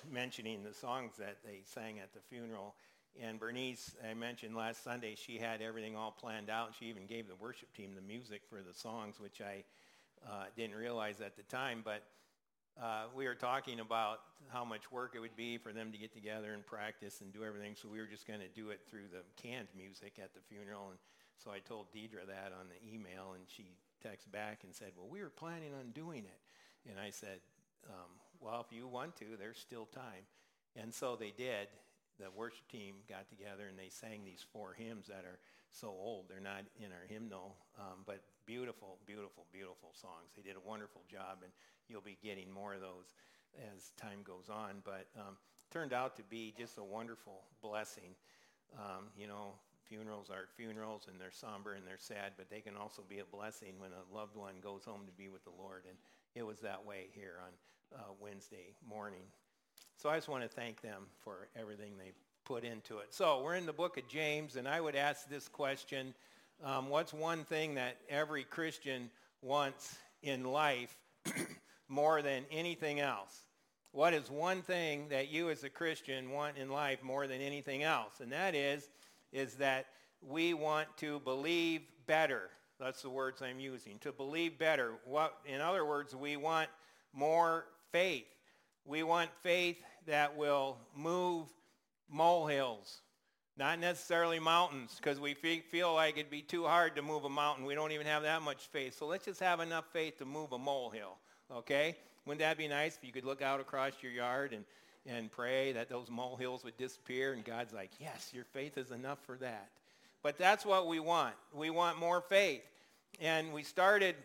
mentioning the songs that they sang at the funeral. And Bernice, I mentioned last Sunday, she had everything all planned out. She even gave the worship team the music for the songs, which I didn't realize at the time. But we were talking about how much work it would be for them to get together and practice and do everything. So we were just going to do it through the canned music at the funeral. And so I told Deidre that on the email, and she texted back and said, well, we were planning on doing it. And I said, well, if you want to, there's still time. And so they did. The worship team got together and they sang these 4 hymns that are so old. They're not in our hymnal, but beautiful, beautiful, beautiful songs. They did a wonderful job, and you'll be getting more of those as time goes on. But turned out to be just a wonderful blessing. Funerals are funerals, and they're somber and they're sad, but they can also be a blessing when a loved one goes home to be with the Lord. And it was that way here on Wednesday morning. So I just want to thank them for everything they put into it. So we're in the book of James, and I would ask this question. What's one thing that every Christian wants in life more than anything else? What is one thing that you as a Christian want in life more than anything else? And that is that we want to believe better. That's the words I'm using, to believe better. In other words, we want more faith. We want faith that will move molehills, not necessarily mountains, because we feel like it'd be too hard to move a mountain. We don't even have that much faith. So let's just have enough faith to move a molehill, okay? Wouldn't that be nice if you could look out across your yard and pray that those molehills would disappear, and God's like, yes, your faith is enough for that. But that's what we want. We want more faith. And we started...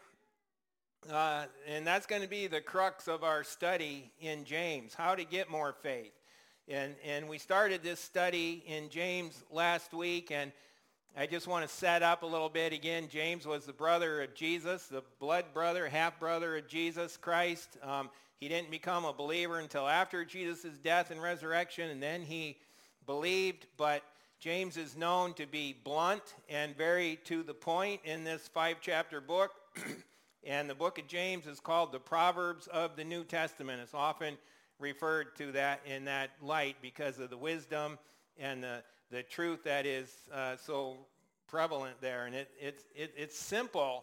and that's going to be the crux of our study in James, how to get more faith. And we started this study in James last week, and I just want to set up a little bit again. James was the brother of Jesus, the blood brother, half-brother of Jesus Christ. He didn't become a believer until after Jesus' death and resurrection, and then he believed. But James is known to be blunt and very to the point in this 5-chapter book. And the book of James is called the Proverbs of the New Testament. It's often referred to that in that light because of the wisdom and the truth that is so prevalent there. And it's simple,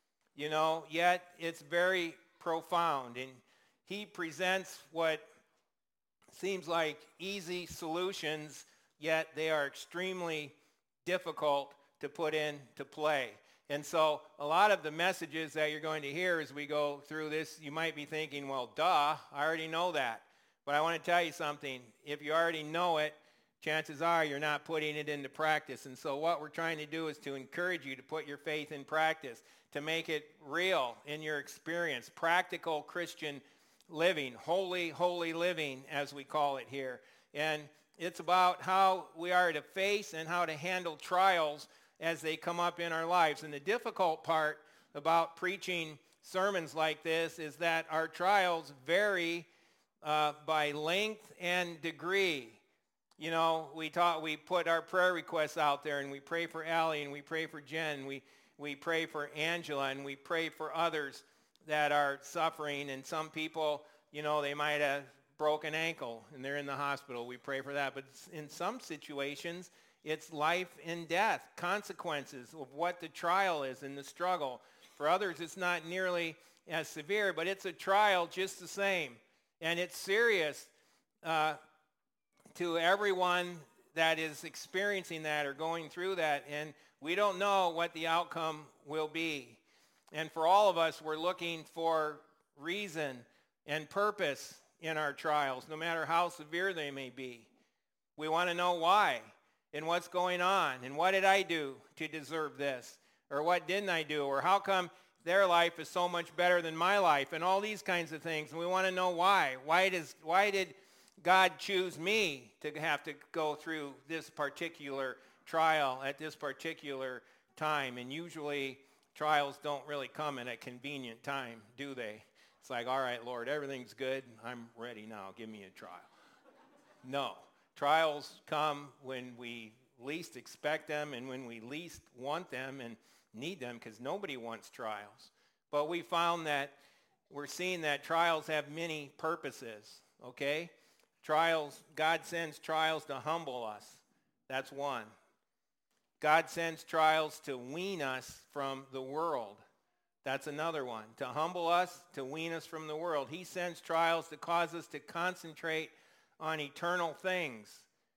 yet it's very profound. And he presents what seems like easy solutions, yet they are extremely difficult to put into play. And so a lot of the messages that you're going to hear as we go through this, you might be thinking, well, duh, I already know that. But I want to tell you something. If you already know it, chances are you're not putting it into practice. And so what we're trying to do is to encourage you to put your faith in practice, to make it real in your experience, practical Christian living, holy living, as we call it here. And it's about how we are to face and how to handle trials as they come up in our lives. And the difficult part about preaching sermons like this is that our trials vary by length and degree. We put our prayer requests out there, and we pray for Allie, and we pray for Jen, we pray for Angela, and we pray for others that are suffering. And some people, they might have broken ankle and they're in the hospital. We pray for that. But in some situations, it's life and death, consequences of what the trial is and the struggle. For others, it's not nearly as severe, but it's a trial just the same. And it's serious to everyone that is experiencing that or going through that. And we don't know what the outcome will be. And for all of us, we're looking for reason and purpose in our trials, no matter how severe they may be. We want to know why. And what's going on, and what did I do to deserve this, or what didn't I do, or how come their life is so much better than my life, and all these kinds of things. And we want to know why. Why did God choose me to have to go through this particular trial at this particular time? And usually trials don't really come at a convenient time, do they? It's like, all right, Lord, everything's good. I'm ready now. Give me a trial. No. Trials come when we least expect them and when we least want them and need them, because nobody wants trials. But we're seeing that trials have many purposes, okay? Trials, God sends trials to humble us. That's one. God sends trials to wean us from the world. That's another one. To humble us, to wean us from the world. He sends trials to cause us to concentrate on eternal things.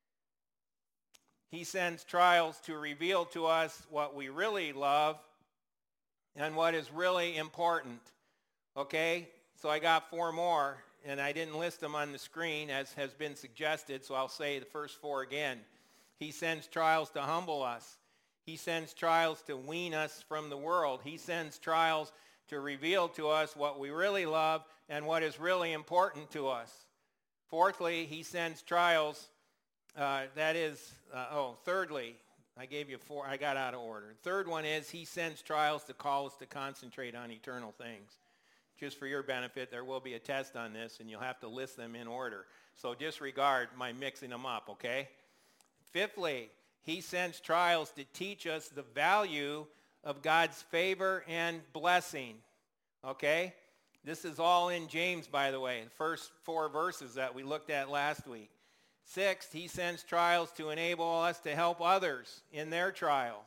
He sends trials to reveal to us what we really love and what is really important. Okay? So I got 4 more, and I didn't list them on the screen as has been suggested, so I'll say the first 4 again. He sends trials to humble us. He sends trials to wean us from the world. He sends trials to reveal to us what we really love and what is really important to us. Fourthly, he sends trials, thirdly, I gave you 4, I got out of order. Third one is he sends trials to call us to concentrate on eternal things. Just for your benefit, there will be a test on this, and you'll have to list them in order. So disregard my mixing them up, okay? Fifthly, he sends trials to teach us the value of God's favor and blessing, okay? This is all in James, by the way, the first 4 verses that we looked at last week. Sixth, he sends trials to enable us to help others in their trial.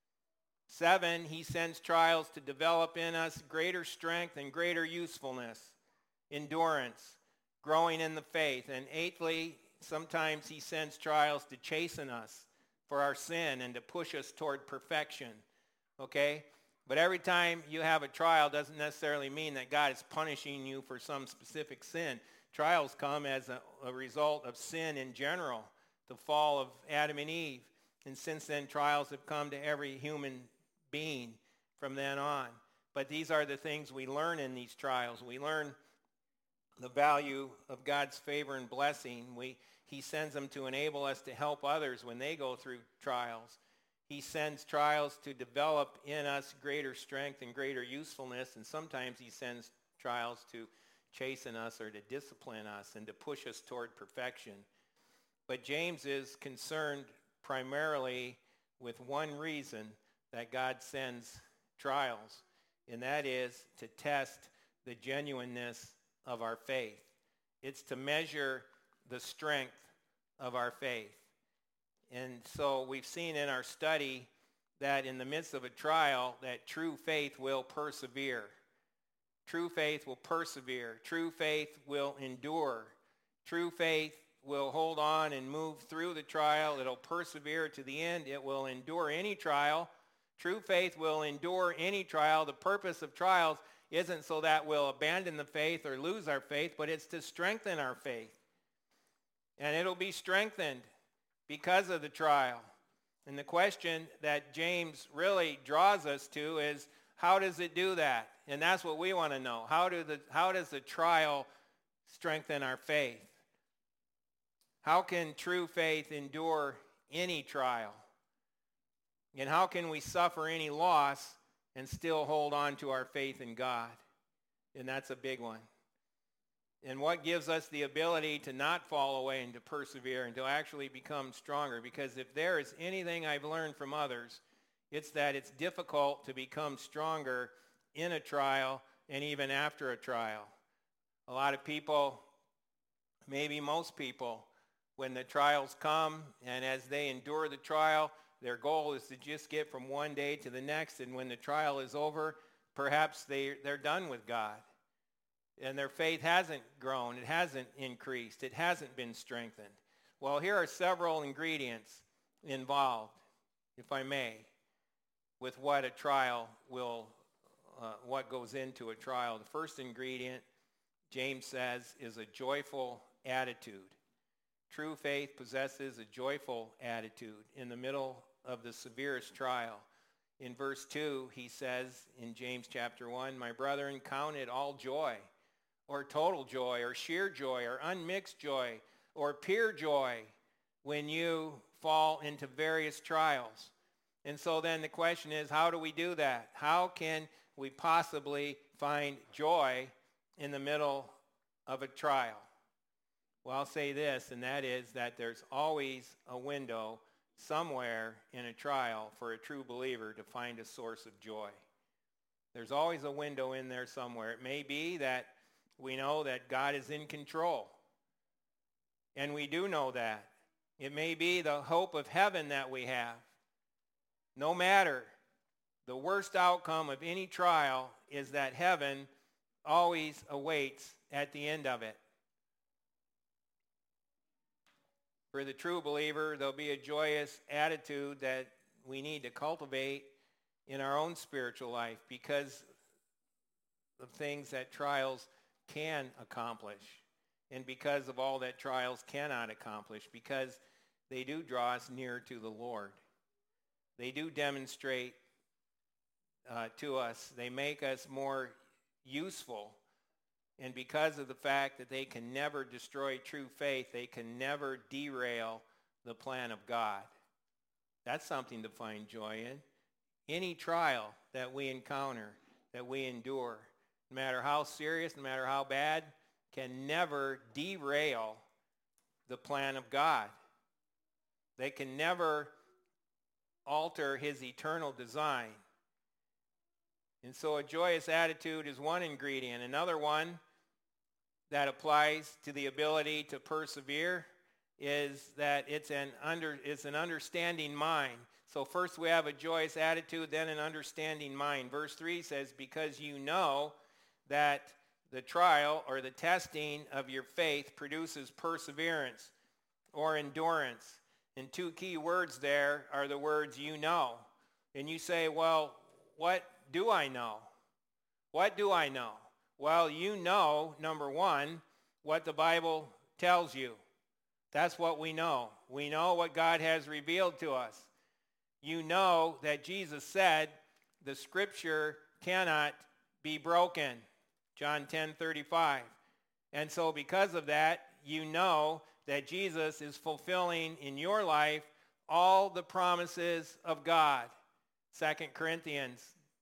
7, he sends trials to develop in us greater strength and greater usefulness, endurance, growing in the faith. And 8thly, sometimes he sends trials to chasten us for our sin and to push us toward perfection, okay? But every time you have a trial doesn't necessarily mean that God is punishing you for some specific sin. Trials come as a result of sin in general, the fall of Adam and Eve. And since then, trials have come to every human being from then on. But these are the things we learn in these trials. We learn the value of God's favor and blessing. He sends them to enable us to help others when they go through trials. He sends trials to develop in us greater strength and greater usefulness. And sometimes he sends trials to chasten us or to discipline us and to push us toward perfection. But James is concerned primarily with one reason that God sends trials, and that is to test the genuineness of our faith. It's to measure the strength of our faith. And so we've seen in our study that in the midst of a trial, that true faith will persevere. True faith will persevere. True faith will endure. True faith will hold on and move through the trial. It'll persevere to the end. It will endure any trial. True faith will endure any trial. The purpose of trials isn't so that we'll abandon the faith or lose our faith, but it's to strengthen our faith. And it'll be strengthened because of the trial. And the question that James really draws us to is, how does it do that? And that's what we want to know. How does the trial strengthen our faith? How can true faith endure any trial? And how can we suffer any loss and still hold on to our faith in God? And that's a big one. And what gives us the ability to not fall away and to persevere and to actually become stronger? Because if there is anything I've learned from others, it's that it's difficult to become stronger in a trial and even after a trial. A lot of people, maybe most people, when the trials come and as they endure the trial, their goal is to just get from one day to the next. And when the trial is over, perhaps they're done with God. And their faith hasn't grown. It hasn't increased. It hasn't been strengthened. Well, here are several ingredients involved, if I may, with what a trial what goes into a trial. The first ingredient, James says, is a joyful attitude. True faith possesses a joyful attitude in the middle of the severest trial. In verse 2, he says in James chapter 1, "My brethren, count it all joy," or total joy, or sheer joy, or unmixed joy, or pure joy when you fall into various trials. And so then the question is, how do we do that? How can we possibly find joy in the middle of a trial? Well, I'll say this, and that is that there's always a window somewhere in a trial for a true believer to find a source of joy. There's always a window in there somewhere. It may be that we know that God is in control. And we do know that. It may be the hope of heaven that we have. No matter, the worst outcome of any trial is that heaven always awaits at the end of it. For the true believer, there'll be a joyous attitude that we need to cultivate in our own spiritual life because of things that trials can accomplish and because of all that trials cannot accomplish, because they do draw us near to the Lord. They do demonstrate to us. They make us more useful. And because of the fact that they can never destroy true faith, they can never derail the plan of God. That's something to find joy in. Any trial that we encounter, that we endure, no matter how serious, no matter how bad, can never derail the plan of God. They can never alter his eternal design. And so a joyous attitude is one ingredient. Another one that applies to the ability to persevere is that it's an understanding mind. So first we have a joyous attitude, then an understanding mind. Verse 3 says, because you know that the trial or the testing of your faith produces perseverance or endurance. And two key words there are the words you know. And you say, well, what do I know? What do I know? Well, you know, number one, what the Bible tells you. That's what we know. We know what God has revealed to us. You know that Jesus said the scripture cannot be broken. John 10:35. And so because of that, you know that Jesus is fulfilling in your life all the promises of God. 2 Corinthians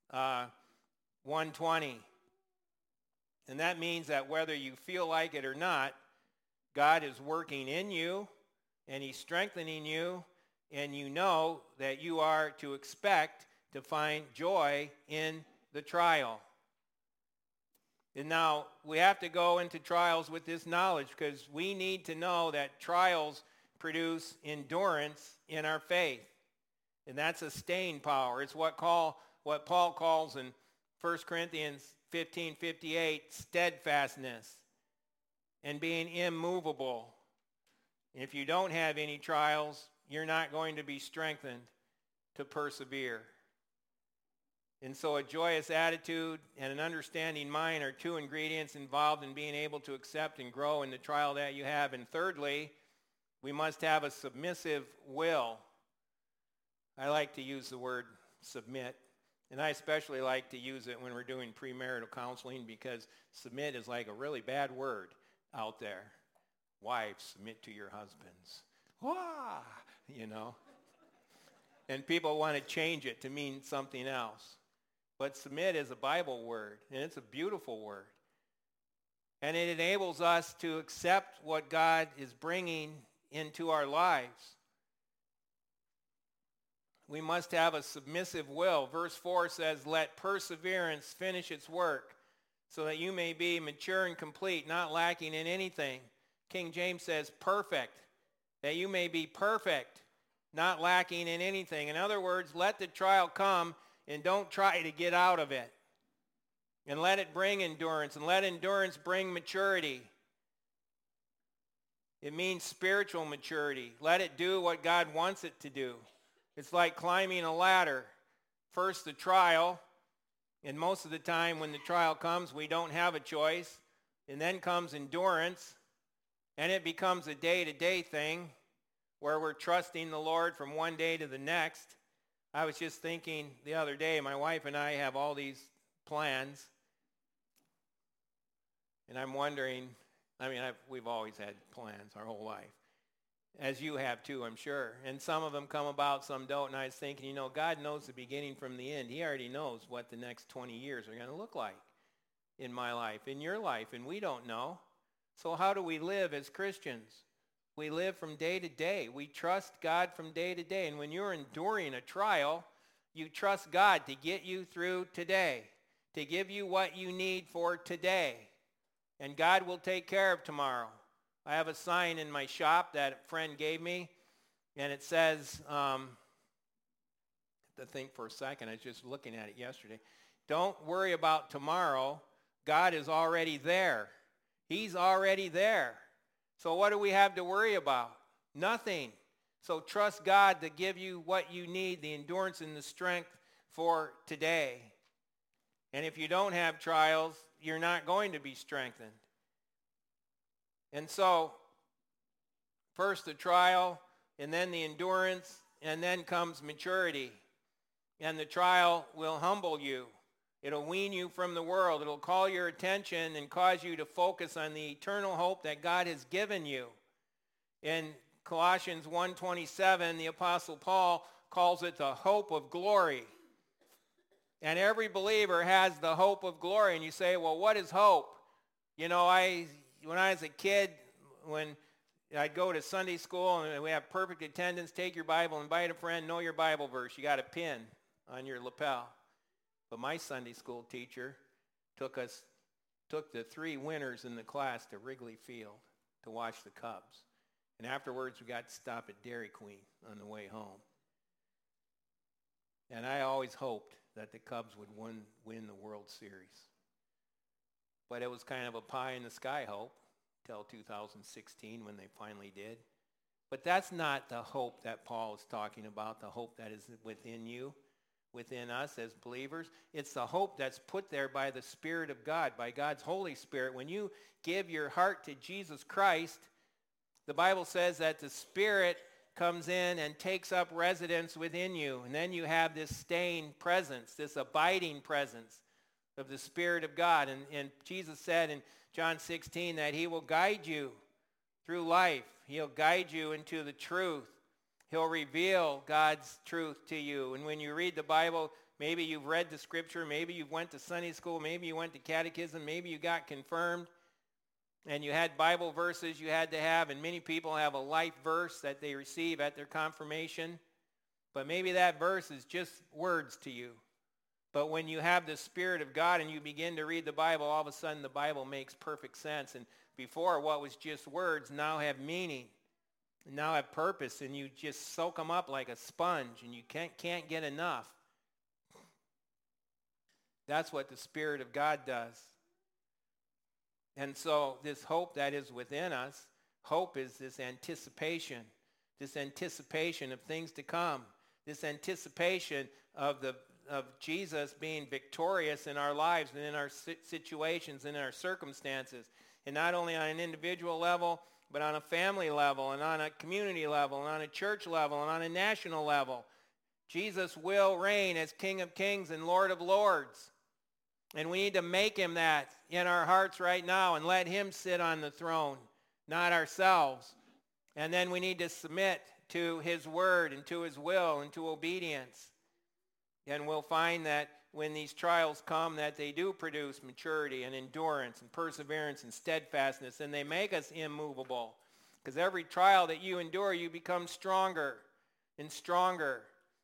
1:20. And that means that whether you feel like it or not, God is working in you and he's strengthening you, and you know that you are to expect to find joy in the trial. And now we have to go into trials with this knowledge because we need to know that trials produce endurance in our faith. And that's a staying power. It's what Paul calls in 1 Corinthians 15:58 steadfastness and being immovable. If you don't have any trials, you're not going to be strengthened to persevere. And so a joyous attitude and an understanding mind are two ingredients involved in being able to accept and grow in the trial that you have. And thirdly, we must have a submissive will. I like to use the word submit, and I especially like to use it when we're doing premarital counseling because submit is like a really bad word out there. Wives, submit to your husbands. Wah! You know. And people want to change it to mean something else. But submit is a Bible word, and it's a beautiful word. And it enables us to accept what God is bringing into our lives. We must have a submissive will. Verse 4 says, let perseverance finish its work, so that you may be mature and complete, not lacking in anything. King James says perfect, that you may be perfect, not lacking in anything. In other words, let the trial come and don't try to get out of it. And let it bring endurance, and let endurance bring maturity. It means spiritual maturity. Let it do what God wants it to do. It's like climbing a ladder. First the trial, and most of the time when the trial comes, we don't have a choice. And then comes endurance, and it becomes a day-to-day thing where we're trusting the Lord from one day to the next. I was just thinking the other day, my wife and I have all these plans, and I'm wondering, we've always had plans our whole life, as you have too, I'm sure. And some of them come about, some don't, and I was thinking, God knows the beginning from the end. He already knows what the next 20 years are going to look like in my life, in your life, and we don't know. So how do we live as Christians? We live from day to day. We trust God from day to day. And when you're enduring a trial, you trust God to get you through today, to give you what you need for today. And God will take care of tomorrow. I have a sign in my shop that a friend gave me, and it says, to think for a second, I was just looking at it yesterday. Don't worry about tomorrow. God is already there. He's already there. So what do we have to worry about? Nothing. So trust God to give you what you need, the endurance and the strength for today. And if you don't have trials, you're not going to be strengthened. And so, first the trial, and then the endurance, and then comes maturity. And the trial will humble you. It'll wean you from the world. It'll call your attention and cause you to focus on the eternal hope that God has given you. In Colossians 1:27, the Apostle Paul calls it the hope of glory. And every believer has the hope of glory. And you say, well, what is hope? You know, when I was a kid, when I'd go to Sunday school and we have perfect attendance, take your Bible, invite a friend, know your Bible verse. You got a pin on your lapel. But my Sunday school teacher took the 3 winners in the class to Wrigley Field to watch the Cubs. And afterwards, we got to stop at Dairy Queen on the way home. And I always hoped that the Cubs would win the World Series. But it was kind of a pie-in-the-sky hope till 2016 when they finally did. But that's not the hope that Paul is talking about, the hope that is within you, within us as believers. It's the hope that's put there by the Spirit of God, by God's Holy Spirit. When you give your heart to Jesus Christ, the Bible says that the Spirit comes in and takes up residence within you. And then you have this staying presence, this abiding presence of the Spirit of God. And Jesus said in John 16 that he will guide you through life. He'll guide you into the truth. He'll reveal God's truth to you. And when you read the Bible, maybe you've read the scripture, maybe you went to Sunday school, maybe you went to catechism, maybe you got confirmed, and you had Bible verses you had to have, and many people have a life verse that they receive at their confirmation. But maybe that verse is just words to you. But when you have the Spirit of God and you begin to read the Bible, all of a sudden the Bible makes perfect sense. And before, what was just words now have meaning, now have purpose, and you just soak them up like a sponge, and you can't get enough. That's what the Spirit of God does. And so this hope that is within us, hope is this anticipation of things to come, this anticipation of Jesus being victorious in our lives and in our situations and in our circumstances. And not only on an individual level, but on a family level and on a community level and on a church level and on a national level. Jesus will reign as King of Kings and Lord of Lords. And we need to make him that in our hearts right now and let him sit on the throne, not ourselves. And then we need to submit to his word and to his will and to obedience. And we'll find that when these trials come, that they do produce maturity and endurance and perseverance and steadfastness, and they make us immovable. Because every trial that you endure, you become stronger and stronger.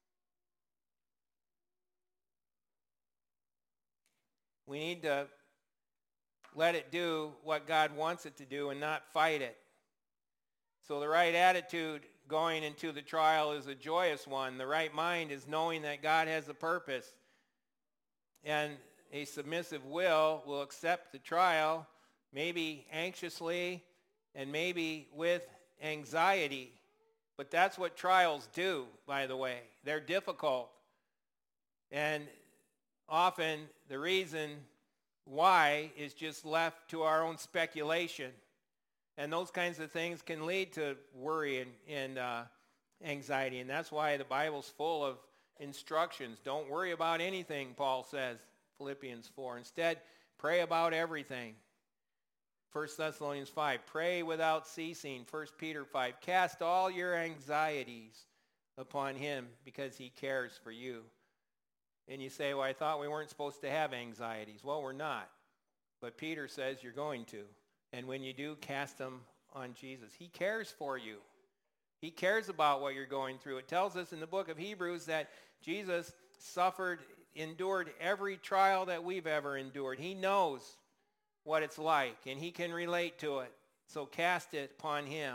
We need to let it do what God wants it to do and not fight it. So the right attitude going into the trial is a joyous one. The right mind is knowing that God has a purpose. And a submissive will accept the trial, maybe anxiously and maybe with anxiety. But that's what trials do, by the way. They're difficult. And often the reason why is just left to our own speculation. And those kinds of things can lead to worry and anxiety. And that's why the Bible's full of instructions. Don't worry about anything, Paul says, Philippians 4. Instead, pray about everything. 1 Thessalonians 5, pray without ceasing. 1 Peter 5, cast all your anxieties upon him because he cares for you. And you say, well, I thought we weren't supposed to have anxieties. Well, we're not. But Peter says you're going to. And when you do, cast them on Jesus. He cares for you. He cares about what you're going through. It tells us in the book of Hebrews that Jesus endured every trial that we've ever endured. He knows what it's like, and he can relate to it. So cast it upon him.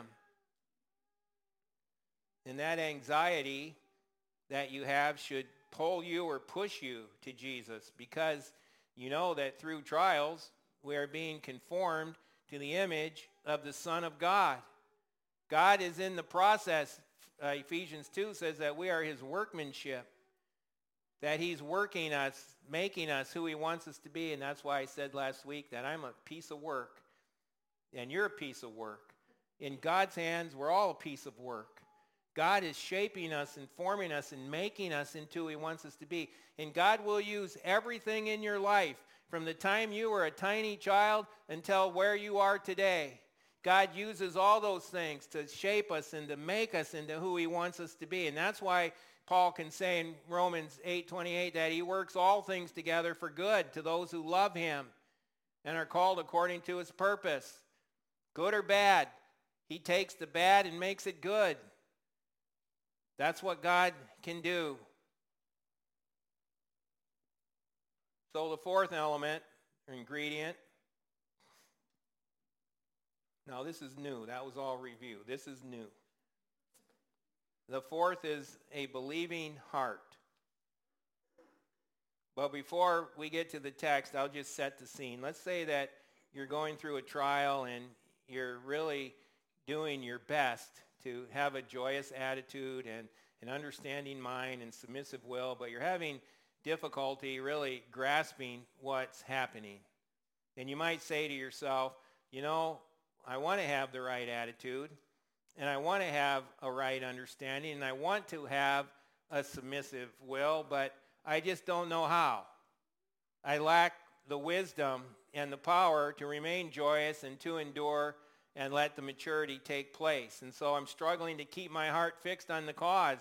And that anxiety that you have should pull you or push you to Jesus, because you know that through trials we are being conformed to the image of the Son of God. God is in the process. Ephesians 2 says that we are his workmanship, that he's working us, making us who he wants us to be. And that's why I said last week that I'm a piece of work and you're a piece of work. In God's hands, we're all a piece of work. God is shaping us and forming us and making us into who he wants us to be. And God will use everything in your life from the time you were a tiny child until where you are today. God uses all those things to shape us and to make us into who he wants us to be. And that's why Paul can say in Romans 8:28 that he works all things together for good to those who love him and are called according to his purpose. Good or bad, he takes the bad and makes it good. That's what God can do. So the fourth element or ingredient. Now this is new. That was all review. This is new. The fourth is a believing heart. But before we get to the text, I'll just set the scene. Let's say that you're going through a trial and you're really doing your best to have a joyous attitude and an understanding mind and submissive will, but you're having difficulty really grasping what's happening. And you might say to yourself, you know, I want to have the right attitude, and I want to have a right understanding, and I want to have a submissive will, but I just don't know how. I lack the wisdom and the power to remain joyous and to endure and let the maturity take place. And so I'm struggling to keep my heart fixed on the cause.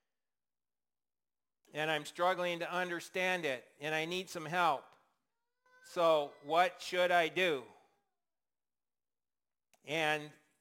And I'm struggling to understand it. And I need some help. So what should I do? And,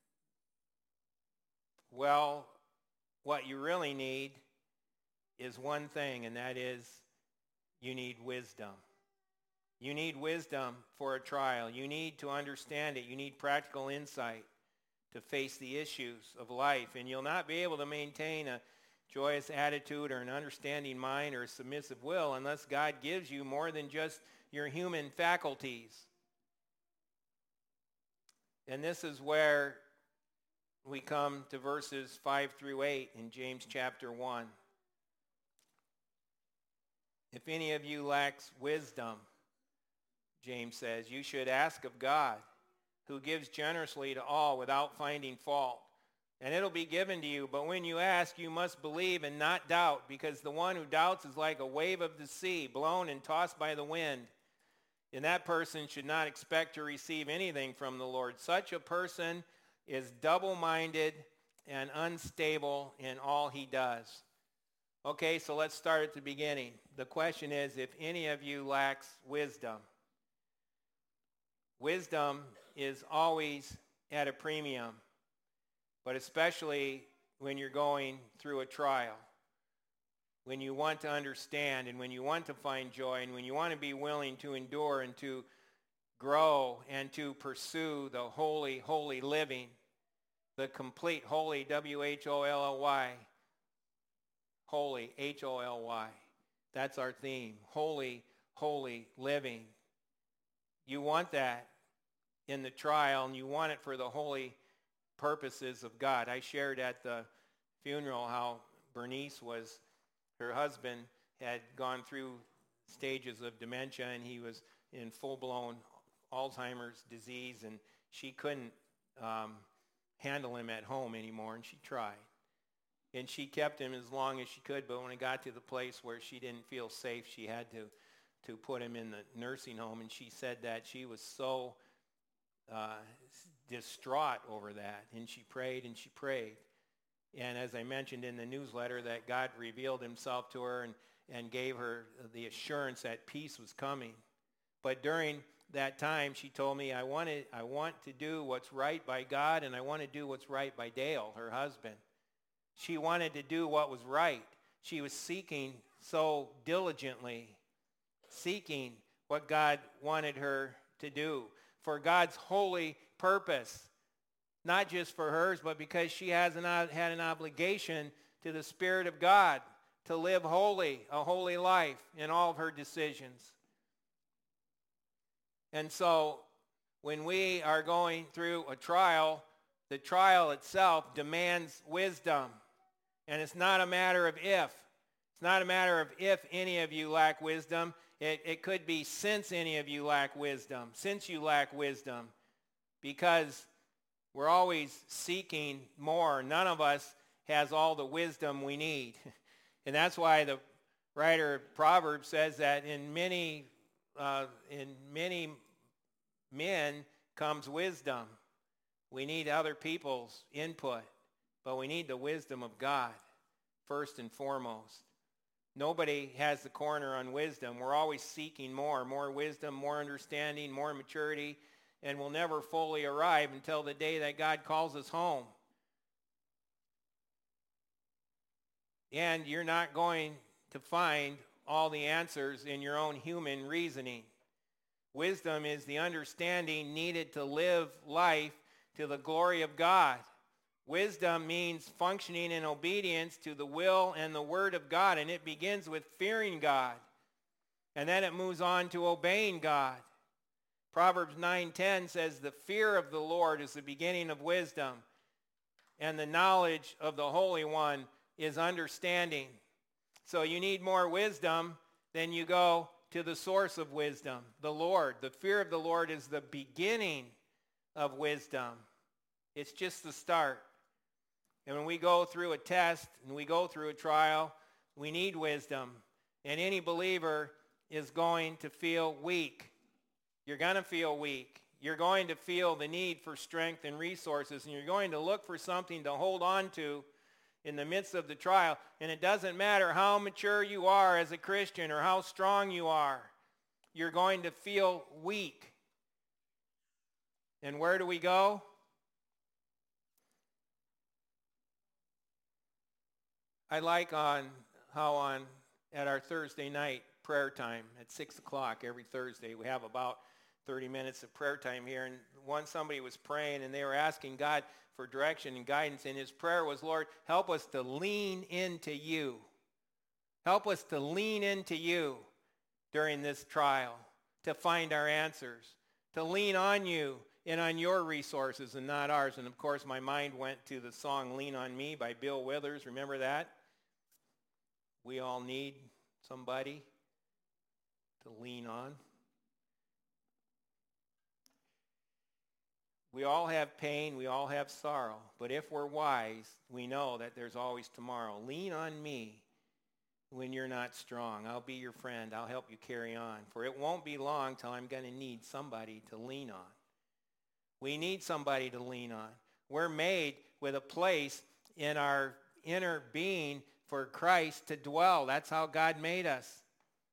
well, what you really need is one thing, and that is you need wisdom. You need wisdom for a trial. You need to understand it. You need practical insight to face the issues of life. And you'll not be able to maintain a joyous attitude or an understanding mind or a submissive will unless God gives you more than just your human faculties. And this is where we come to verses 5 through 8 in James chapter 1. If any of you lacks wisdom, James says, you should ask of God, who gives generously to all without finding fault, and it'll be given to you. But when you ask, you must believe and not doubt, because the one who doubts is like a wave of the sea, blown and tossed by the wind. And that person should not expect to receive anything from the Lord. Such a person is double-minded and unstable in all he does. Okay, so let's start at the beginning. The question is, if any of you lacks wisdom. Wisdom is always at a premium, but especially when you're going through a trial, when you want to understand and when you want to find joy and when you want to be willing to endure and to grow and to pursue the holy, holy living, the complete holy, W-H-O-L-L-Y, holy, H-O-L-Y. That's our theme, holy, holy living. You want that in the trial, and you want it for the holy purposes of God. I shared at the funeral how Bernice her husband had gone through stages of dementia, and he was in full-blown Alzheimer's disease, and she couldn't handle him at home anymore, and she tried. And she kept him as long as she could, but when it got to the place where she didn't feel safe, she had to put him in the nursing home, and she said that she was so distraught over that, and she prayed and she prayed. And as I mentioned in the newsletter, that God revealed himself to her and gave her the assurance that peace was coming. But during that time, she told me, I want to do what's right by God, and I want to do what's right by Dale, her husband. She wanted to do what was right. She was seeking so diligently, seeking what God wanted her to do for God's holy purpose. not just for hers, but because she had an obligation to the Spirit of God to live holy, a holy life in all of her decisions. And so when we are going through a trial, the trial itself demands wisdom. And it's not a matter of if. It's not a matter of if any of you lack wisdom. It could be since any of you lack wisdom, since you lack wisdom, because we're always seeking more. None of us has all the wisdom we need. And that's why the writer of Proverbs says that in many men comes wisdom. We need other people's input, but we need the wisdom of God first and foremost. Nobody has the corner on wisdom. We're always seeking more wisdom, more understanding, more maturity, and we'll never fully arrive until the day that God calls us home. And you're not going to find all the answers in your own human reasoning. Wisdom is the understanding needed to live life to the glory of God. Wisdom means functioning in obedience to the will and the word of God, and it begins with fearing God, and then it moves on to obeying God. Proverbs 9:10 says, "The fear of the Lord is the beginning of wisdom, and the knowledge of the Holy One is understanding." So you need more wisdom, then you go to the source of wisdom, the Lord. The fear of the Lord is the beginning of wisdom. It's just the start. And when we go through a test and we go through a trial, we need wisdom. And any believer is going to feel weak. You're going to feel weak. You're going to feel the need for strength and resources, and you're going to look for something to hold on to in the midst of the trial. And it doesn't matter how mature you are as a Christian or how strong you are. You're going to feel weak. And where do we go? I like how at our Thursday night prayer time at 6 o'clock every Thursday, we have about 30 minutes of prayer time here. And somebody was praying and they were asking God for direction and guidance. And his prayer was, "Lord, help us to lean into you. Help us to lean into you during this trial to find our answers, to lean on you and on your resources and not ours." And of course, my mind went to the song "Lean on Me" by Bill Withers. Remember that? We all need somebody to lean on. We all have pain, we all have sorrow, but if we're wise, we know that there's always tomorrow. Lean on me when you're not strong. I'll be your friend. I'll help you carry on. For it won't be long till I'm going to need somebody to lean on. We need somebody to lean on. We're made with a place in our inner being for Christ to dwell. That's how God made us.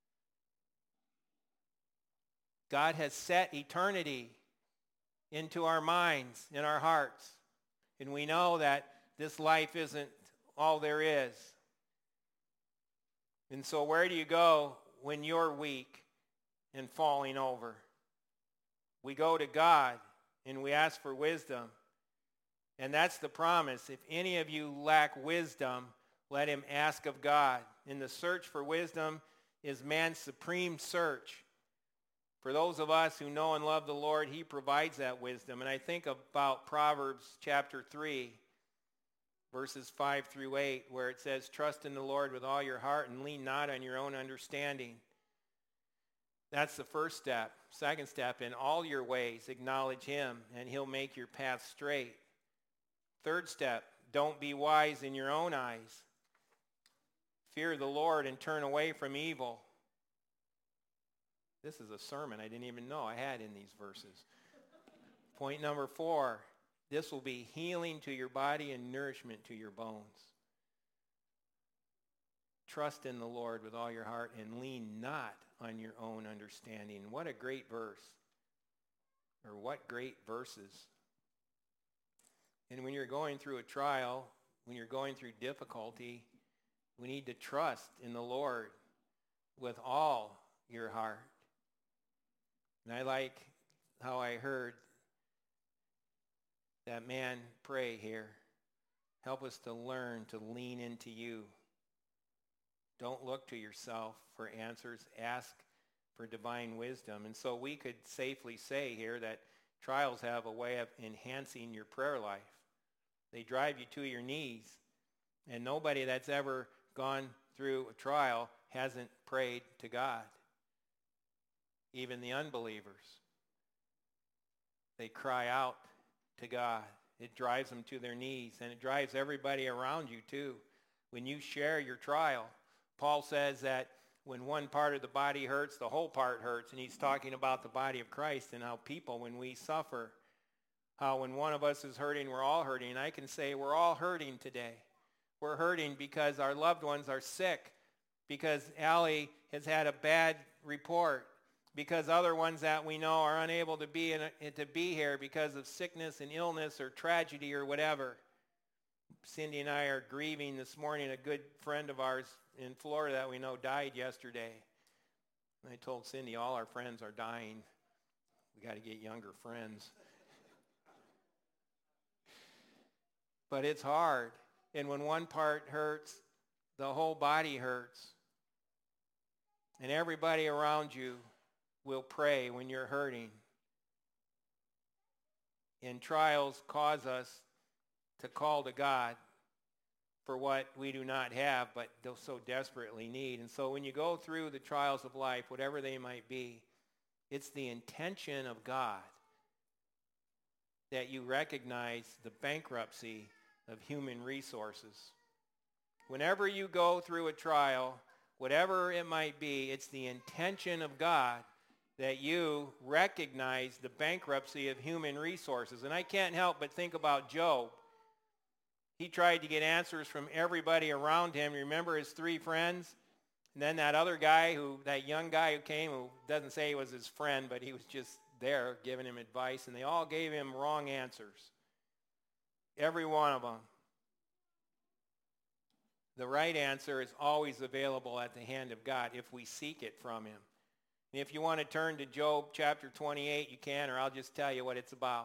God has set eternity into our minds, in our hearts. And we know that this life isn't all there is. And so where do you go when you're weak and falling over? We go to God and we ask for wisdom. And that's the promise. If any of you lack wisdom, let him ask of God. And the search for wisdom is man's supreme search. For those of us who know and love the Lord, he provides that wisdom. And I think about Proverbs chapter 3, verses 5 through 8, where it says, "Trust in the Lord with all your heart and lean not on your own understanding." That's the first step. Second step, in all your ways acknowledge him, and he'll make your path straight. Third step, don't be wise in your own eyes. Fear the Lord and turn away from evil. This is a sermon I didn't even know I had in these verses. Point number 4, this will be healing to your body and nourishment to your bones. Trust in the Lord with all your heart and lean not on your own understanding. What a great verse. Or what great verses. And when you're going through a trial, when you're going through difficulty, we need to trust in the Lord with all your heart. And I like how I heard that man pray here. Help us to learn to lean into you. Don't look to yourself for answers. Ask for divine wisdom. And so we could safely say here that trials have a way of enhancing your prayer life. They drive you to your knees. And nobody that's ever gone through a trial hasn't prayed to God. Even the unbelievers. They cry out to God. It drives them to their knees, and it drives everybody around you too. When you share your trial, Paul says that when one part of the body hurts, the whole part hurts. And he's talking about the body of Christ and how people, when we suffer, how when one of us is hurting, we're all hurting. And I can say we're all hurting today. We're hurting because our loved ones are sick, because Allie has had a bad report, because other ones that we know are unable to be here because of sickness and illness or tragedy or whatever. Cindy and I are grieving this morning. A good friend of ours in Florida that we know died yesterday. And I told Cindy, all our friends are dying. We got to get younger friends. But it's hard. And when one part hurts, the whole body hurts. And everybody around you will pray when you're hurting. And trials cause us to call to God for what we do not have, but so desperately need. And so when you go through the trials of life, whatever they might be, it's the intention of God that you recognize the bankruptcy of human resources. Whenever you go through a trial, whatever it might be, it's the intention of God that you recognize the bankruptcy of human resources. And I can't help but think about Job. He tried to get answers from everybody around him. Remember his three friends? And then that other guy, that young guy who came, who doesn't say he was his friend, but he was just there giving him advice, and they all gave him wrong answers. Every one of them. The right answer is always available at the hand of God if we seek it from him. And if you want to turn to Job chapter 28, you can, or I'll just tell you what it's about.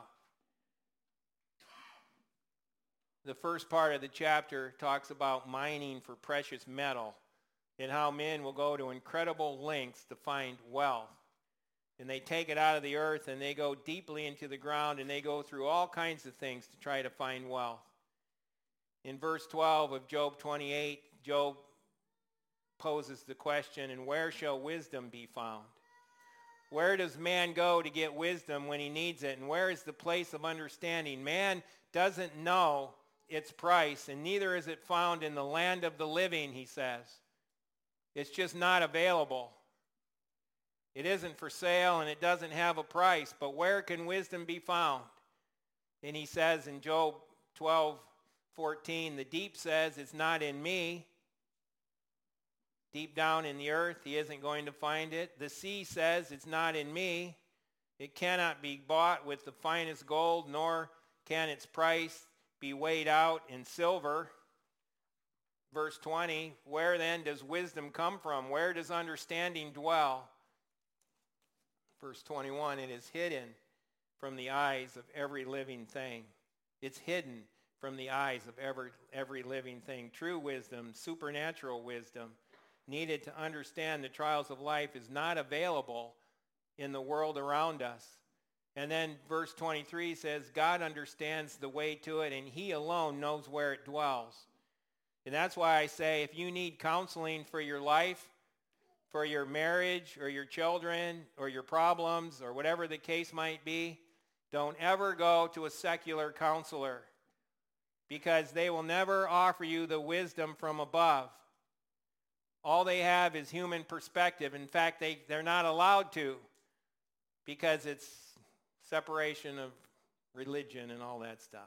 The first part of the chapter talks about mining for precious metal and how men will go to incredible lengths to find wealth. And they take it out of the earth and they go deeply into the ground and they go through all kinds of things to try to find wealth. In verse 12 of Job 28, Job poses the question, and where shall wisdom be found? Where does man go to get wisdom when he needs it? And where is the place of understanding? Man doesn't know its price, and neither is it found in the land of the living, he says. It's just not available. It isn't for sale, and it doesn't have a price. But where can wisdom be found? And he says in Job 12:14, the deep says, it's not in me. Deep down in the earth, he isn't going to find it. The sea says, it's not in me. It cannot be bought with the finest gold, nor can its price be weighed out in silver. Verse 20, where then does wisdom come from? Where does understanding dwell? Verse 21, it is hidden from the eyes of every living thing. It's hidden from the eyes of every living thing. True wisdom, supernatural wisdom, needed to understand the trials of life is not available in the world around us. And then verse 23 says, God understands the way to it, and he alone knows where it dwells. And that's why I say, if you need counseling for your life, for your marriage, or your children, or your problems, or whatever the case might be, don't ever go to a secular counselor, because they will never offer you the wisdom from above. All they have is human perspective. In fact, they're not allowed to, because it's separation of religion and all that stuff.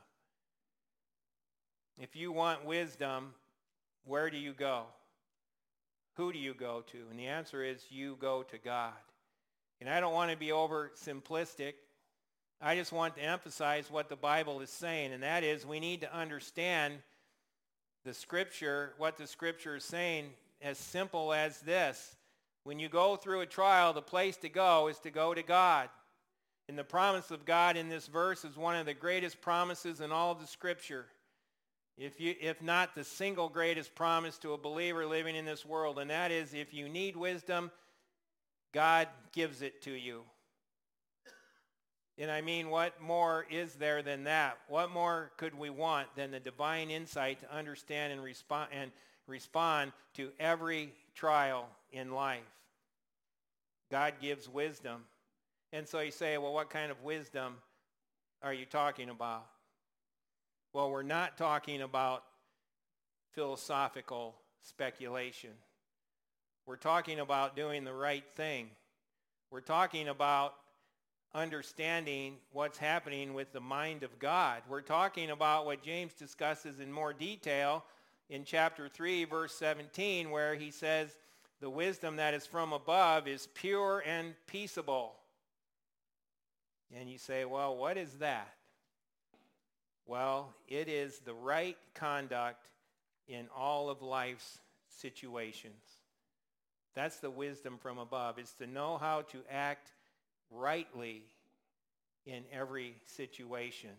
If you want wisdom, where do you go? Who do you go to? And the answer is you go to God. And I don't want to be over simplistic. I just want to emphasize what the Bible is saying, and that is we need to understand the Scripture, what the Scripture is saying, as simple as this. When you go through a trial, the place to go is to go to God. And the promise of God in this verse is one of the greatest promises in all of the Scripture. If not the single greatest promise to a believer living in this world, and that is, if you need wisdom, God gives it to you. And I mean, what more is there than that? What more could we want than the divine insight to understand and respond to every trial in life? God gives wisdom. And so you say, well, what kind of wisdom are you talking about? Well, we're not talking about philosophical speculation. We're talking about doing the right thing. We're talking about understanding what's happening with the mind of God. We're talking about what James discusses in more detail in chapter 3, verse 17, where he says, the wisdom that is from above is pure and peaceable. And you say, well, what is that? Well, it is the right conduct in all of life's situations. That's the wisdom from above. It's to know how to act rightly in every situation.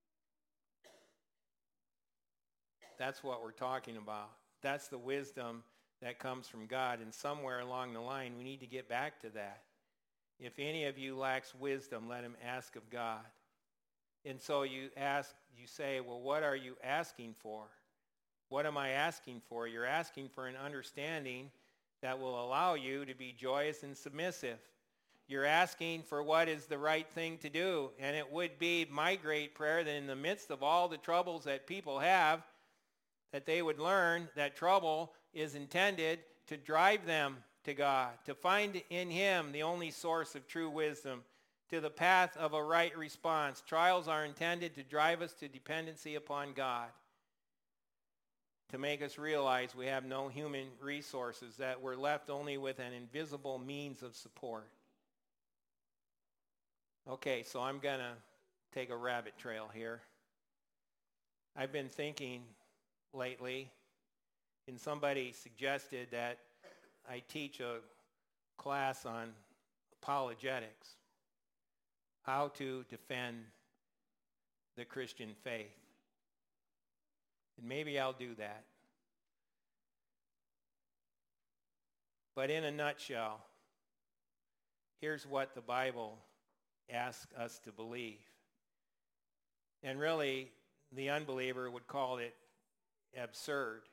That's what we're talking about. That's the wisdom that comes from God. And somewhere along the line, we need to get back to that. If any of you lacks wisdom, let him ask of God. And so you say, well, what are you asking for? What am I asking for? You're asking for an understanding that will allow you to be joyous and submissive. You're asking for what is the right thing to do. And it would be my great prayer that in the midst of all the troubles that people have, that they would learn that trouble is intended to drive them to God, to find in him the only source of true wisdom, to the path of a right response. Trials are intended to drive us to dependency upon God, to make us realize we have no human resources, that we're left only with an invisible means of support. Okay, so I'm going to take a rabbit trail here. I've been thinking lately, and somebody suggested that I teach a class on apologetics, how to defend the Christian faith. And maybe I'll do that. But in a nutshell, here's what the Bible asks us to believe. And really, the unbeliever would call it absurd.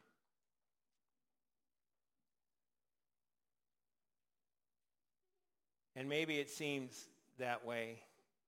And maybe it seems that way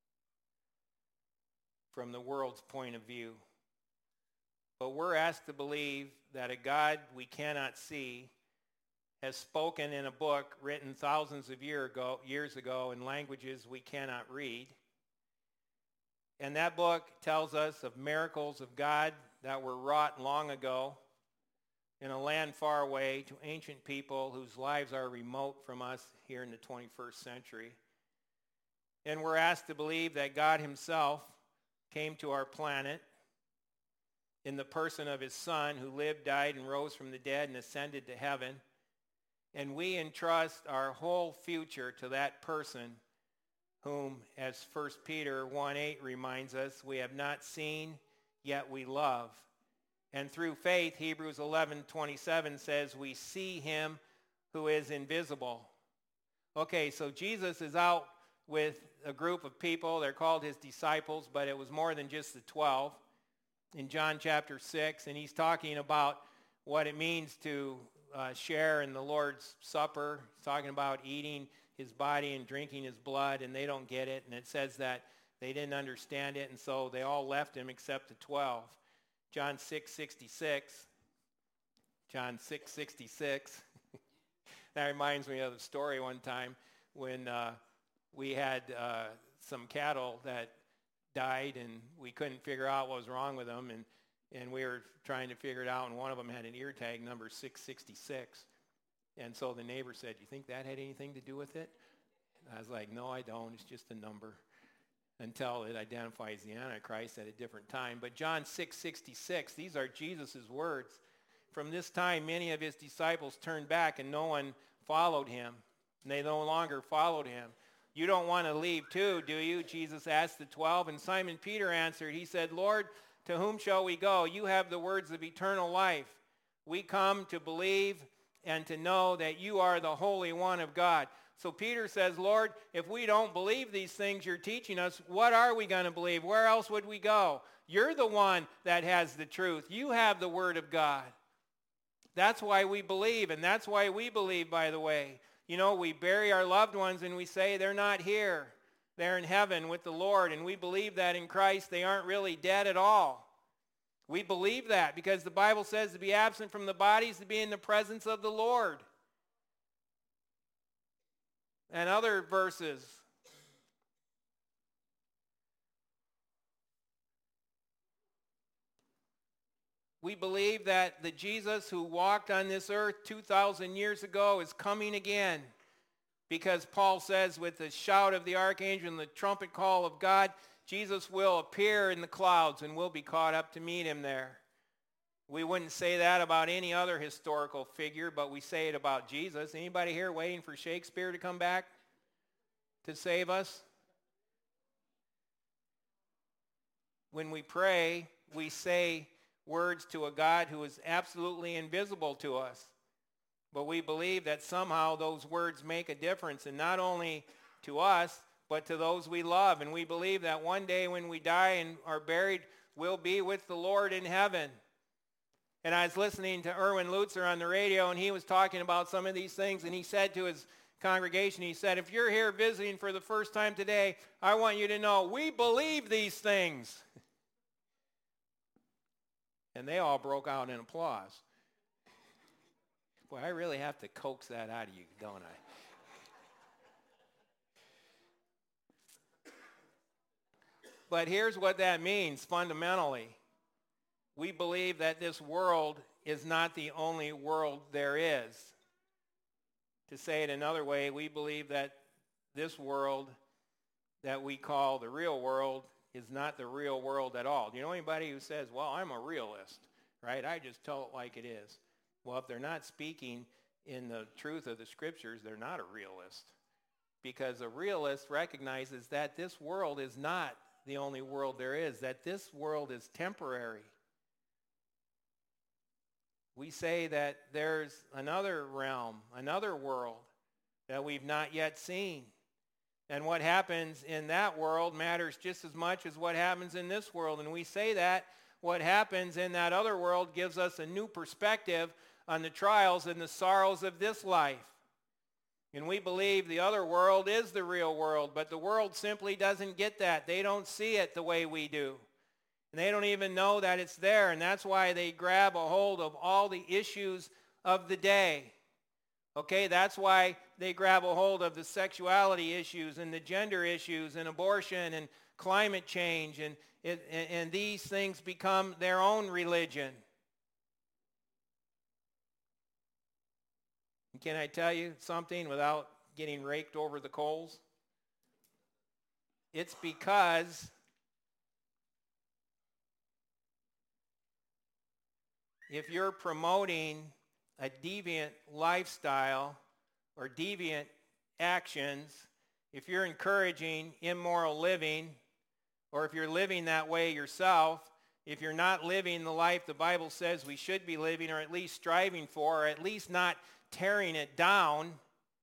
from the world's point of view. But we're asked to believe that a God we cannot see has spoken in a book written thousands of years ago in languages we cannot read. And that book tells us of miracles of God that were wrought long ago in a land far away to ancient people whose lives are remote from us here in the 21st century. And we're asked to believe that God himself came to our planet in the person of his Son, who lived, died, and rose from the dead and ascended to heaven. And we entrust our whole future to that person whom, as 1 Peter 1:8 reminds us, we have not seen, yet we love. And through faith, Hebrews 11:27 says, we see him who is invisible. Okay, so Jesus is out with a group of people. They're called his disciples, but it was more than just the 12 in John chapter 6. And he's talking about what it means to share in the Lord's Supper. He's talking about eating his body and drinking his blood, and they don't get it. And it says that they didn't understand it, and so they all left him except the 12. John 6:66. John 6:66. That reminds me of the story one time when we had some cattle that died, and we couldn't figure out what was wrong with them, and we were trying to figure it out, and one of them had an ear tag number 666. And so the neighbor said, "You think that had anything to do with it?" And I was like, "No, I don't. It's just a number," until it identifies the Antichrist at a different time. But John 6:66, these are Jesus' words. From this time, many of his disciples turned back, and no one followed him. And they no longer followed him. You don't want to leave too, do you? Jesus asked the 12. And Simon Peter answered. He said, Lord, to whom shall we go? You have the words of eternal life. We come to believe and to know that you are the Holy One of God. So Peter says, Lord, if we don't believe these things you're teaching us, what are we going to believe? Where else would we go? You're the one that has the truth. You have the Word of God. That's why we believe, and that's why we believe, by the way. You know, we bury our loved ones and we say they're not here. They're in heaven with the Lord, and we believe that in Christ they aren't really dead at all. We believe that because the Bible says to be absent from the body is to be in the presence of the Lord. And other verses. We believe that the Jesus who walked on this earth 2,000 years ago is coming again. Because Paul says with the shout of the archangel and the trumpet call of God, Jesus will appear in the clouds and we'll be caught up to meet him there. We wouldn't say that about any other historical figure, but we say it about Jesus. Anybody here waiting for Shakespeare to come back to save us? When we pray, we say words to a God who is absolutely invisible to us. But we believe that somehow those words make a difference, and not only to us, but to those we love. And we believe that one day when we die and are buried, we'll be with the Lord in heaven. And I was listening to Erwin Lutzer on the radio, and he was talking about some of these things, and he said to his congregation, he said, if you're here visiting for the first time today, I want you to know we believe these things. And they all broke out in applause. Boy, I really have to coax that out of you, don't I? But here's what that means fundamentally. We believe that this world is not the only world there is. To say it another way, we believe that this world that we call the real world is not the real world at all. Do you know anybody who says, well, I'm a realist, right? I just tell it like it is. Well, if they're not speaking in the truth of the scriptures, they're not a realist. Because a realist recognizes that this world is not the only world there is, that this world is temporary. We say that there's another realm, another world that we've not yet seen. And what happens in that world matters just as much as what happens in this world. And we say that what happens in that other world gives us a new perspective on the trials and the sorrows of this life. And we believe the other world is the real world, but the world simply doesn't get that. They don't see it the way we do. And they don't even know that it's there, and that's why they grab a hold of all the issues of the day. Okay, that's why they grab a hold of the sexuality issues and the gender issues and abortion and climate change, and these things become their own religion. Can I tell you something without getting raked over the coals? It's because if you're promoting a deviant lifestyle or deviant actions, if you're encouraging immoral living, or if you're living that way yourself, if you're not living the life the Bible says we should be living, or at least striving for, or at least not tearing it down,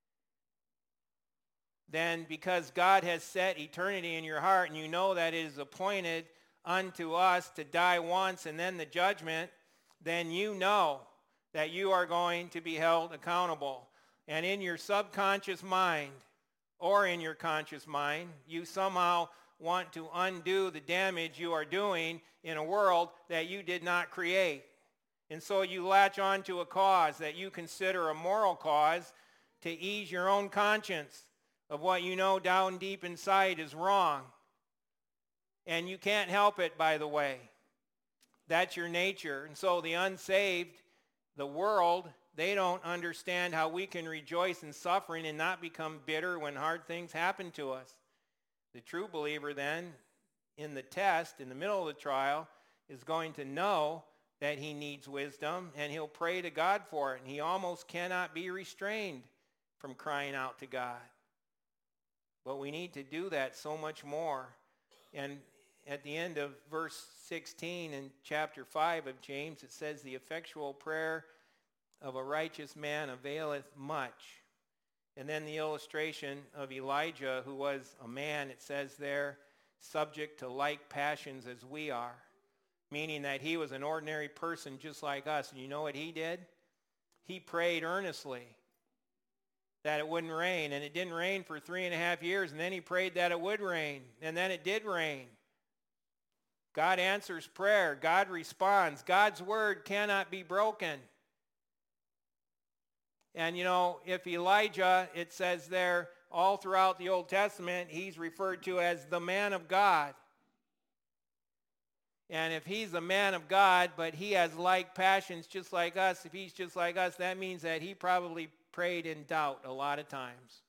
then because God has set eternity in your heart and you know that it is appointed unto us to die once and then the judgment, then you know that you are going to be held accountable. And in your subconscious mind or in your conscious mind, you somehow want to undo the damage you are doing in a world that you did not create. And so you latch on to a cause that you consider a moral cause to ease your own conscience of what you know down deep inside is wrong. And you can't help it, by the way. That's your nature. And so the unsaved, the world, they don't understand how we can rejoice in suffering and not become bitter when hard things happen to us. The true believer then, in the test, in the middle of the trial, is going to know that he needs wisdom, and he'll pray to God for it. And he almost cannot be restrained from crying out to God. But we need to do that so much more. And at the end of verse 16 in chapter 5 of James, it says, the effectual prayer of a righteous man availeth much. And then the illustration of Elijah, who was a man, it says there, subject to like passions as we are, meaning that he was an ordinary person just like us. And you know what he did? He prayed earnestly that it wouldn't rain, and it didn't rain for 3.5 years, and then he prayed that it would rain, and then it did rain. God answers prayer. God responds. God's word cannot be broken. And you know, if Elijah, it says there, all throughout the Old Testament, he's referred to as the man of God. And if he's a man of God, but he has like passions just like us, if he's just like us, that means that he probably prayed in doubt a lot of times.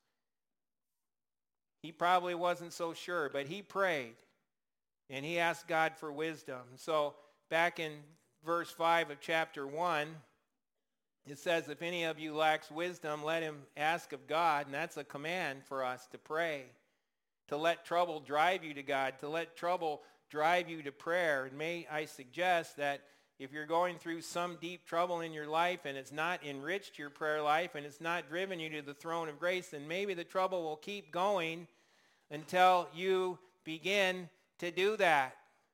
He probably wasn't so sure, but he prayed. And he asked God for wisdom. So back in verse 5 of chapter 1, it says, if any of you lacks wisdom, let him ask of God. And that's a command for us to pray, to let trouble drive you to God, to let trouble drive you to prayer. And may I suggest that if you're going through some deep trouble in your life and it's not enriched your prayer life and it's not driven you to the throne of grace, then maybe the trouble will keep going until you begin to do that.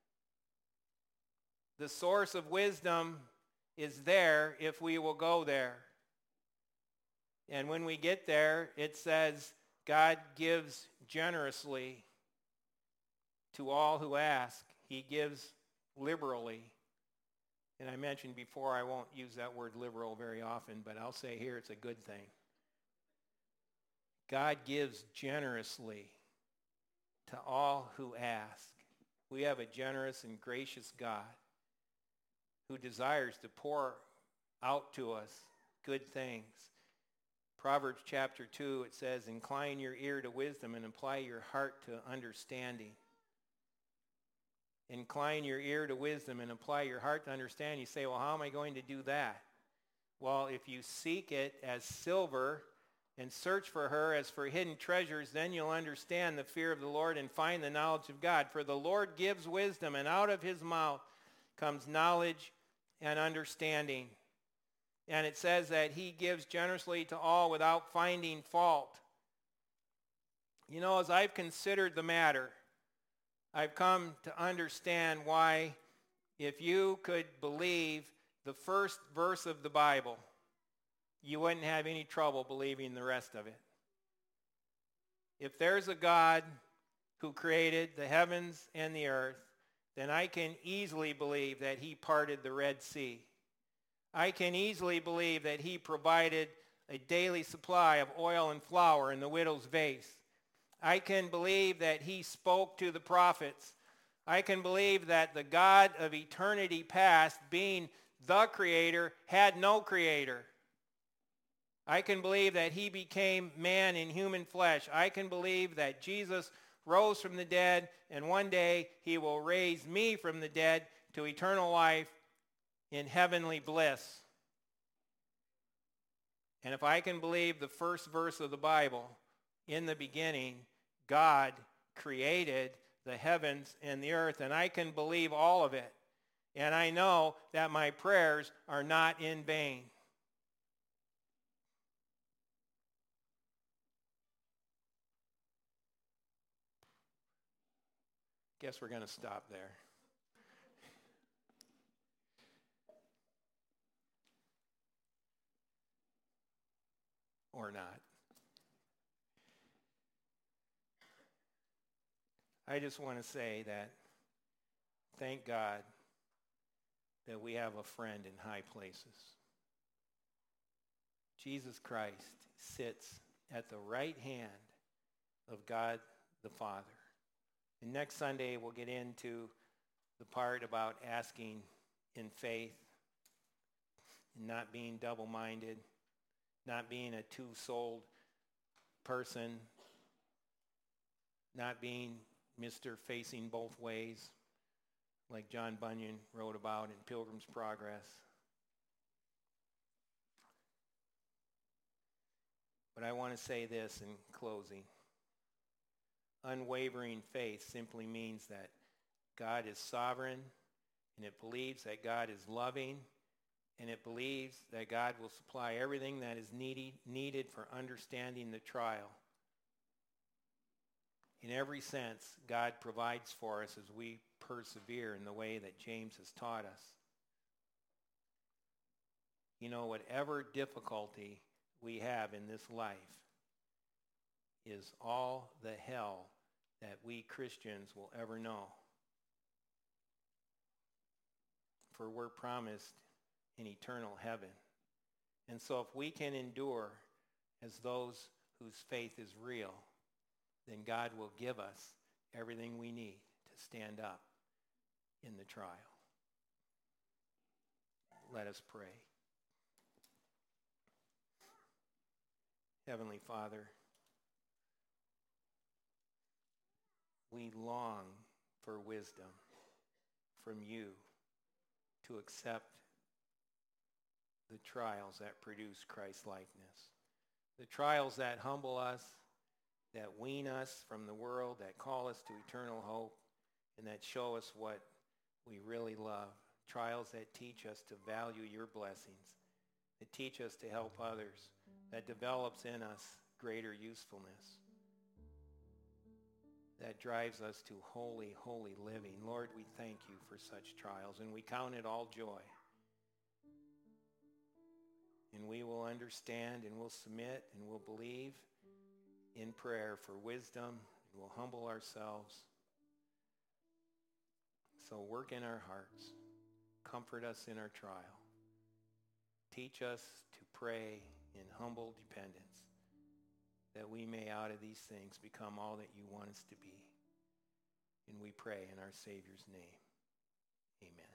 The source of wisdom is there if we will go there. And when we get there, it says God gives generously to all who ask. He gives liberally. And I mentioned before, I won't use that word liberal very often, but I'll say here it's a good thing. God gives generously to all who ask. We have a generous and gracious God who desires to pour out to us good things. Proverbs chapter 2, it says, incline your ear to wisdom and apply your heart to understanding. Incline your ear to wisdom and apply your heart to understand. You say, well, how am I going to do that? Well, if you seek it as silver and search for her as for hidden treasures, then you'll understand the fear of the Lord and find the knowledge of God. For the Lord gives wisdom, and out of his mouth comes knowledge and understanding. And it says that he gives generously to all without finding fault. You know, as I've considered the matter, I've come to understand why, if you could believe the first verse of the Bible, you wouldn't have any trouble believing the rest of it. If there's a God who created the heavens and the earth, then I can easily believe that he parted the Red Sea. I can easily believe that he provided a daily supply of oil and flour in the widow's vase. I can believe that he spoke to the prophets. I can believe that the God of eternity past, being the creator, had no creator. I can believe that he became man in human flesh. I can believe that Jesus rose from the dead, and one day he will raise me from the dead to eternal life in heavenly bliss. And if I can believe the first verse of the Bible, in the beginning, God created the heavens and the earth, and I can believe all of it. And I know that my prayers are not in vain. Guess we're going to stop there. Or not. I just want to say that thank God that we have a friend in high places. Jesus Christ sits at the right hand of God the Father. And next Sunday we'll get into the part about asking in faith and not being double-minded, not being a two-souled person, not being Mr. Facing Both Ways, like John Bunyan wrote about in Pilgrim's Progress. But I want to say this in closing. unwavering faith simply means that God is sovereign, and it believes that God is loving, and it believes that God will supply everything that is needed for understanding the trial. In every sense, God provides for us as we persevere in the way that James has taught us. You know, whatever difficulty we have in this life is all the hell that we Christians will ever know. For we're promised an eternal heaven. And so if we can endure as those whose faith is real, then God will give us everything we need to stand up in the trial. Let us pray. Heavenly Father, we long for wisdom from you to accept the trials that produce Christ-likeness, the trials that humble us, that wean us from the world, that call us to eternal hope, and that show us what we really love, trials that teach us to value your blessings, that teach us to help others, that develops in us greater usefulness, that drives us to holy, holy living. Lord, we thank you for such trials, and we count it all joy. And we will understand, and we'll submit, and we'll believe in prayer for wisdom, and we'll humble ourselves. So work in our hearts. Comfort us in our trial. Teach us to pray in humble dependence, that we may out of these things become all that you want us to be. And we pray in our Savior's name. Amen.